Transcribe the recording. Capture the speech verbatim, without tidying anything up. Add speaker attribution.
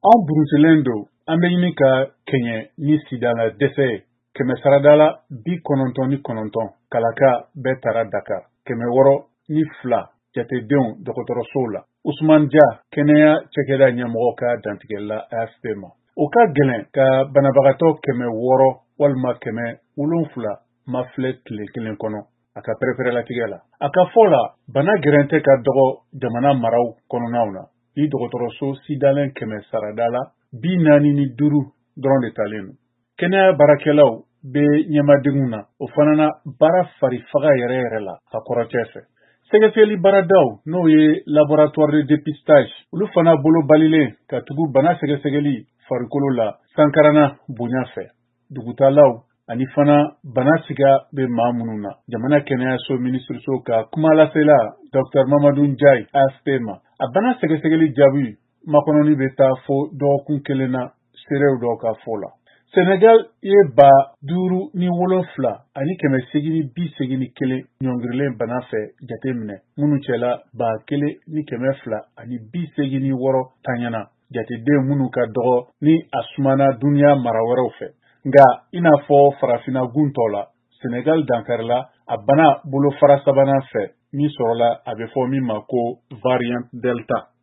Speaker 1: An burusilen don an bɛ ɲini ka kɛɲɛ ni sidana dɛsɛ ye. Kɛmɛ sarada la bi kɔnɔntɔn ni kɔnɔntɔn kalaka bɛɛ taara Dakar. Kɛmɛ wɔɔrɔ ni fila jatedenw dɔgɔtɔrɔsow la. Usman Dia kɛnɛya cɛkɛda ɲɛmɔgɔ ka dantigɛla A F P ma. O ka gɛlɛn ka banabagatɔ kɛmɛ wɔɔrɔ walima kɛmɛ wolonfila ma filɛ tile kelen kɔnɔ a ka pɛrɛpɛrɛlatigɛ la. A ka fɔ la bana gɛrɛn tɛ ka dɔgɔ jamana maraw kɔnɔnaw na. Ni dɔgɔtɔrɔso sidalen kɛmɛ sarada la bi naani ni duuru dɔrɔn de talen don. Kɛnɛya baarakɛlaw bɛ ɲɛmadenw na o fana na baara fari faga yɛrɛ yɛrɛ la a kɔrɔcɛ fɛ. Sɛgɛsɛgɛli baaradaw n'o ye laboratoire de dépistage olu fana bolo balilen ka tugu bana sɛgɛsɛgɛli farikolo la sankarana bonya fɛ. Dugutalaw ani fana bana siga bɛ maa minnu na. Jamana kɛnɛyaso minisiriso ka kuma lasela Dr Mamadou Ndiaye A F P ma. A bana sɛgɛsɛgɛli jaabi makɔnɔni bɛ taa fo dɔgɔkun kelen na seerew dɔw ka fɔ la. Senegal ye ba duuru ni wolonfila ani kɛmɛ segin ni bi segin ni kelen ɲɔngirilen bana fɛ jate minɛ minnu cɛla ba kelen ni kɛmɛ fila ani bi segin ni wɔɔrɔ tanyana jateden minnu ka dɔgɔ ni a sumana duniya mara wɛrɛw fɛ. Nka i n'a fɔ farafinna gun tɔ la Senegal dankarila a bana bolofara sabanan fɛ min sɔrɔla a bɛ fɔ min ma ko variant delta.